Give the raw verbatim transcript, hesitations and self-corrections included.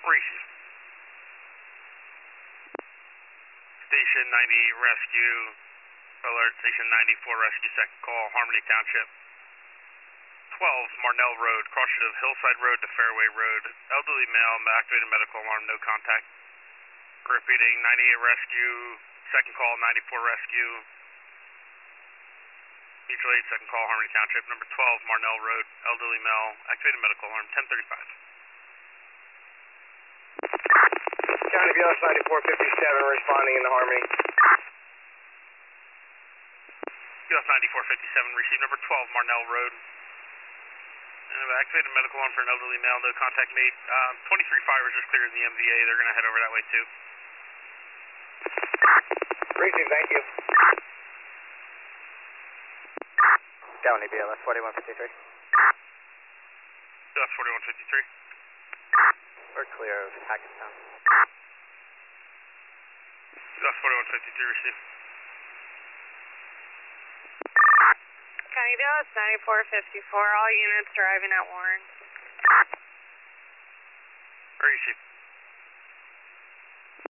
Receive. Station ninety rescue, alert station ninety-four rescue, second call, Harmony Township. twelve Marnell Road, crossing of Hillside Road to Fairway Road. Elderly male, activated medical alarm, no contact. Repeating, ninety-eight rescue, second call, ninety-four rescue. Mutual aid, second call, Harmony Township. Number twelve Marnell Road, elderly male, activated medical alarm, ten thirty-five. County B L S ninety-four fifty-seven responding into Harmony. B L S ninety-four fifty-seven, receive number twelve Marnell Road. And I've activated medical alarm for an elderly male, no contact made. Um, twenty-three fires just cleared the M V A, they're going to head over that way too. Receive, thank you. County B L S forty-one fifty-three. B L S forty-one fifty-three. We're clear of Hackettstown. B L S forty-one fifty-three, receive. County B L S ninety-four fifty-four, all units arriving at Warren. Receive.